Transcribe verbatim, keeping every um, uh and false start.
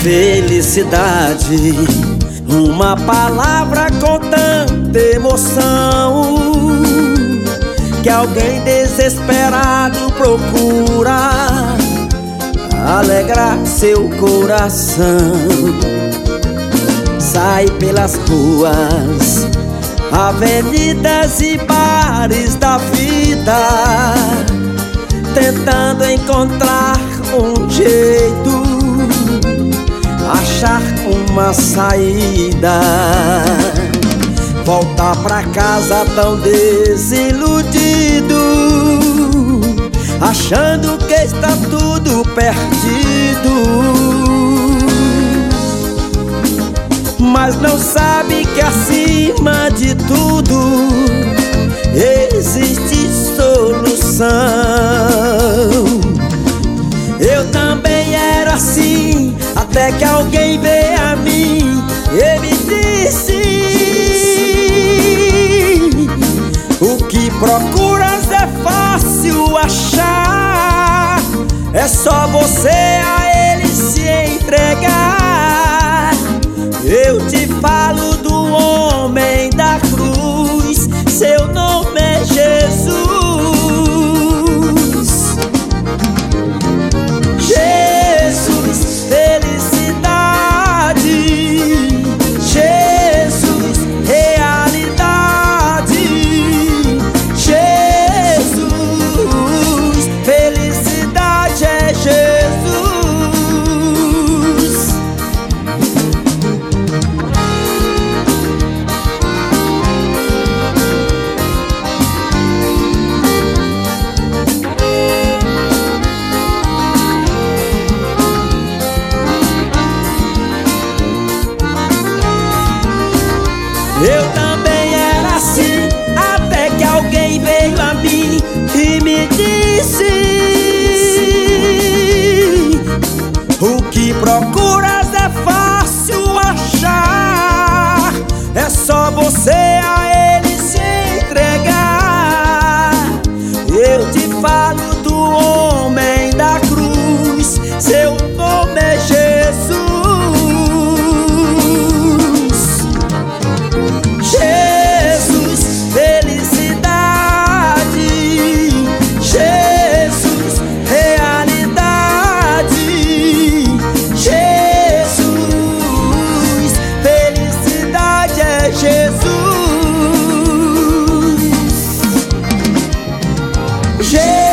Felicidade, uma palavra com tanta emoção que alguém desesperado procura alegrar seu coração. Sai pelas ruas, avenidas e bares da vida, tentando encontrar um jeito, achar uma saída. Voltar pra casa tão desiludido, achando que está tudo perdido, mas não sabe que acima de tudo existe solução. Eu também era assim, até que alguém veio a mim e me disse: o que procuras é fácil achar, é só você a ele se entregar. Eu te falo do homem da cruz, seu nome é Jesus. Jesus, felicidade. Jesus, realidade. Jesus, felicidade é Jesus. Eu também era assim, até que alguém veio a mim e me disse: o que procuras é fácil achar, é só você a ele se entregar. Eu te falo do homem da cruz, seu nome é Jesus. Jesus,